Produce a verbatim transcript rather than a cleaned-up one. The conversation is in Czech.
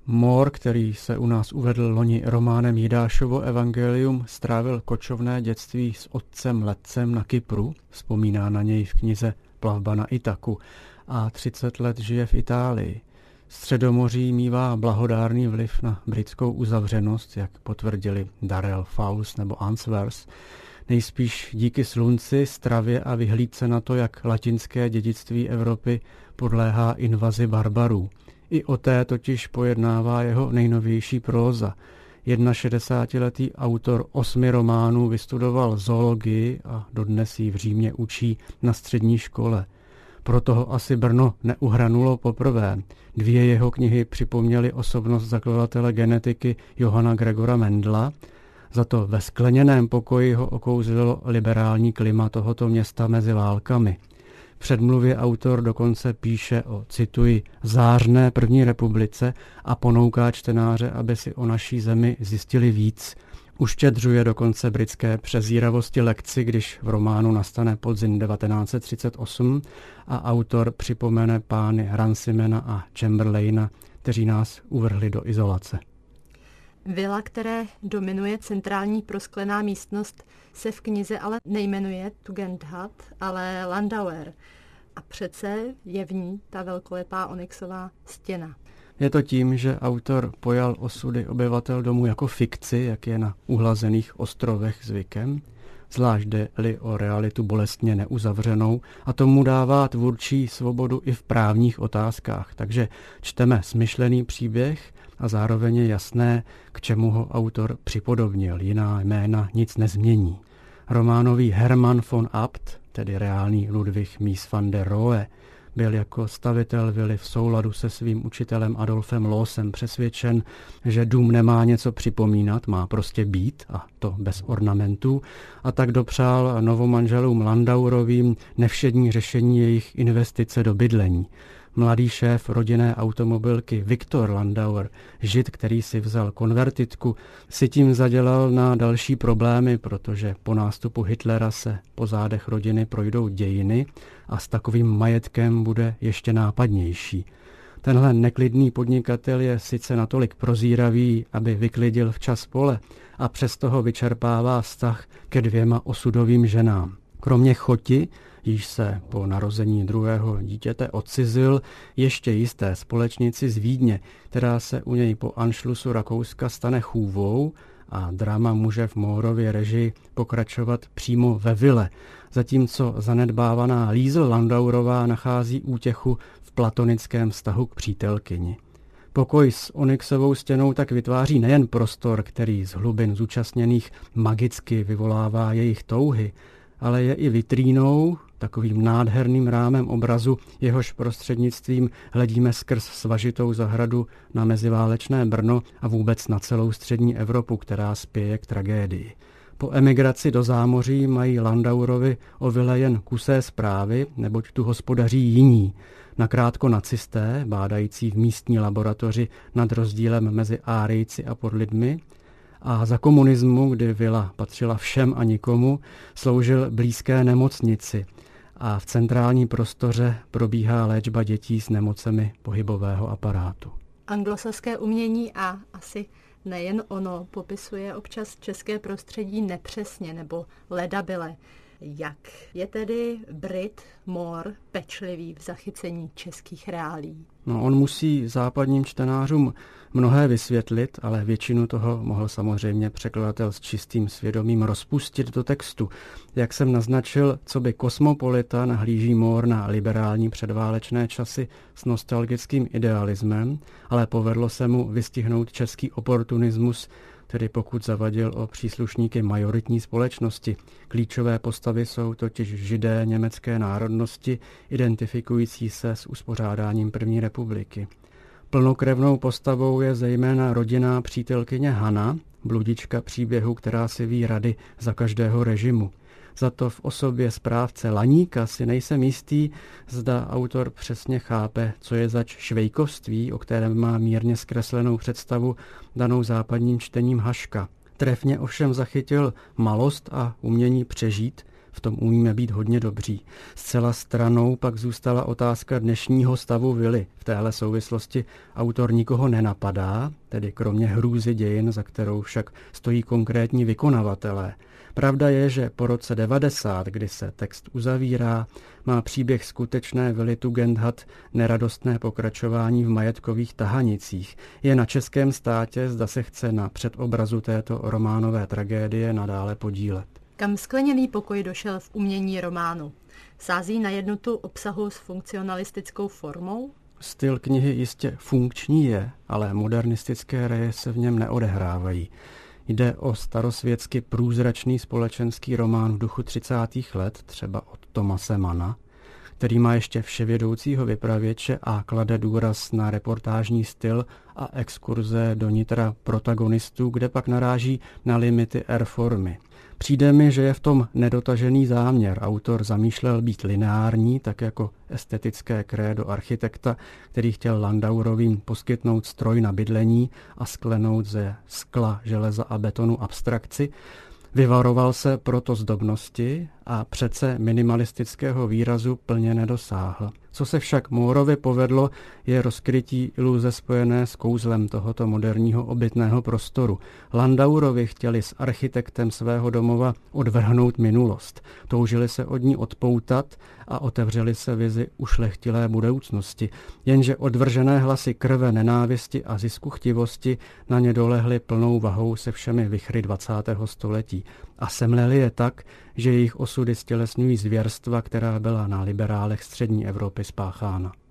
Mór, který se u nás uvedl loni románem Jidášovo evangelium, strávil kočovné dětství s otcem letcem na Kypru, vzpomíná na něj v knize Plavba na Itaku, a třicet let žije v Itálii. Středomoří mívá blahodárný vliv na britskou uzavřenost, jak potvrdili Darrell Fowles nebo Answers, nejspíš díky slunci, stravě a vyhlídce na to, jak latinské dědictví Evropy podléhá invazi barbarů. I o té totiž pojednává jeho nejnovější próza. šedesátiletý autor osmi románů vystudoval zoologii a dodnes ji v Římě učí na střední škole. Proto ho asi Brno neuhranulo poprvé. Dvě jeho knihy připomněly osobnost zakladatele genetiky Johanna Gregora Mendela. Za to ve skleněném pokoji ho okouzlilo liberální klima tohoto města mezi válkami. V předmluvě autor dokonce píše o, cituji, zářné první republice a ponouká čtenáře, aby si o naší zemi zjistili víc. Uštědřuje dokonce britské přezíravosti lekci, když v románu nastane podzim devatenáct set třicet osm a autor připomene pány Runcimana a Chamberlaina, kteří nás uvrhli do izolace. Vila, které dominuje centrální prosklená místnost, se v knize ale nejmenuje Tugendhat, ale Landauer. A přece je v ní ta velkolepá onyxová stěna. Je to tím, že autor pojal osudy obyvatel domu jako fikci, jak je na uhlazených ostrovech zvykem, zvlášť jde-li o realitu bolestně neuzavřenou, a tomu dává tvůrčí svobodu i v právních otázkách. Takže čteme smyšlený příběh a zároveň je jasné, k čemu ho autor připodobnil. Jiná jména nic nezmění. Románový Hermann von Abt, tedy reálný Ludwig Mies van der Rohe, byl jako stavitel vily v souladu se svým učitelem Adolfem Loosem přesvědčen, že dům nemá něco připomínat, má prostě být, a to bez ornamentů, a tak dopřál novomanželům Landauerovým nevšední řešení jejich investice do bydlení. Mladý šéf rodinné automobilky Viktor Landauer, Žid, který si vzal konvertitku, si tím zadělal na další problémy, protože po nástupu Hitlera se po zádech rodiny projdou dějiny a s takovým majetkem bude ještě nápadnější. Tenhle neklidný podnikatel je sice natolik prozíravý, aby vyklidil včas pole, a přesto ho vyčerpává vztah ke dvěma osudovým ženám. Kromě Choti, již se po narození druhého dítěte odcizil, ještě jisté společnici z Vídně, která se u něj po anšlusu Rakouska stane chůvou, a drama může v Mórově režii pokračovat přímo ve vile, zatímco zanedbávaná Liesl Landauerová nachází útěchu v platonickém vztahu k přítelkyni. Pokoj s onyxovou stěnou tak vytváří nejen prostor, který z hlubin zúčastněných magicky vyvolává jejich touhy, ale je i vitrínou, takovým nádherným rámem obrazu, jehož prostřednictvím hledíme skrz svažitou zahradu na meziválečné Brno a vůbec na celou střední Evropu, která spěje k tragédii. Po emigraci do zámoří mají Landauerovi o vile jen kusé zprávy, neboť tu hospodaří jiní. Nakrátko nacisté, bádající v místní laboratoři nad rozdílem mezi Árijci a podlidmi, a za komunismu, kdy vila patřila všem a nikomu, sloužil blízké nemocnici a v centrální prostoře probíhá léčba dětí s nemocemi pohybového aparátu. Anglosaské umění a asi nejen ono popisuje občas české prostředí nepřesně nebo ledabyle. Jak je tedy Brit Mór pečlivý v zachycení českých reálí? No, on musí západním čtenářům mnohé vysvětlit, ale většinu toho mohl samozřejmě překladatel s čistým svědomím rozpustit do textu. Jak jsem naznačil, co by kosmopolita nahlíží Mór na liberální předválečné časy s nostalgickým idealismem, ale povedlo se mu vystihnout český oportunismus, tedy pokud zavadil o příslušníky majoritní společnosti. Klíčové postavy jsou totiž Židé německé národnosti, identifikující se s uspořádáním první republiky. Plnokrevnou postavou je zejména rodinná přítelkyně Hana, bludička příběhu, která si ví rady za každého režimu. Za to v osobě správce Laníka si nejsem jistý, zda autor přesně chápe, co je zač švejkovství, o kterém má mírně zkreslenou představu danou západním čtením Haška. Trefně ovšem zachytil malost a umění přežít v tom umíme být hodně dobří. Zcela stranou pak zůstala otázka dnešního stavu vily. V téhle souvislosti autor nikoho nenapadá, tedy kromě hrůzy dějin, za kterou však stojí konkrétní vykonavatelé. Pravda je, že po roce devadesát, kdy se text uzavírá, má příběh skutečné vily Tugendhat neradostné pokračování v majetkových tahanicích. Je na českém státě, zda se chce na předobrazu této románové tragédie nadále podílet. Kam skleněný pokoj došel v umění románu? Sází na jednotu obsahu s funkcionalistickou formou? Styl knihy jistě funkční je, ale modernistické reje se v něm neodehrávají. Jde o starosvětsky průzračný společenský román v duchu třicátých let, třeba od Thomase Manna, který má ještě vševědoucího vypravěče a klade důraz na reportážní styl a exkurze do nitra protagonistů, kde pak naráží na limity R-formy. Přijde mi, že je v tom nedotažený záměr. Autor zamýšlel být lineární, tak jako estetické krédo architekta, který chtěl Landaurovým poskytnout stroj na bydlení a sklenout ze skla, železa a betonu abstrakci. Vyvaroval se proto zdobnosti a přece minimalistického výrazu plně nedosáhl. Co se však Mooreovi povedlo, je rozkrytí iluze spojené s kouzlem tohoto moderního obytného prostoru. Landaurovi chtěli s architektem svého domova odvrhnout minulost. Toužili se od ní odpoutat a otevřeli se vizi ušlechtilé budoucnosti. Jenže odvržené hlasy krve, nenávisti a ziskuchtivosti na ně dolehly plnou vahou se všemi vichry dvacátého století. A semleli je tak, že jejich osudy stělesňují zvěrstva, která byla na liberálech střední Evropy spáchána.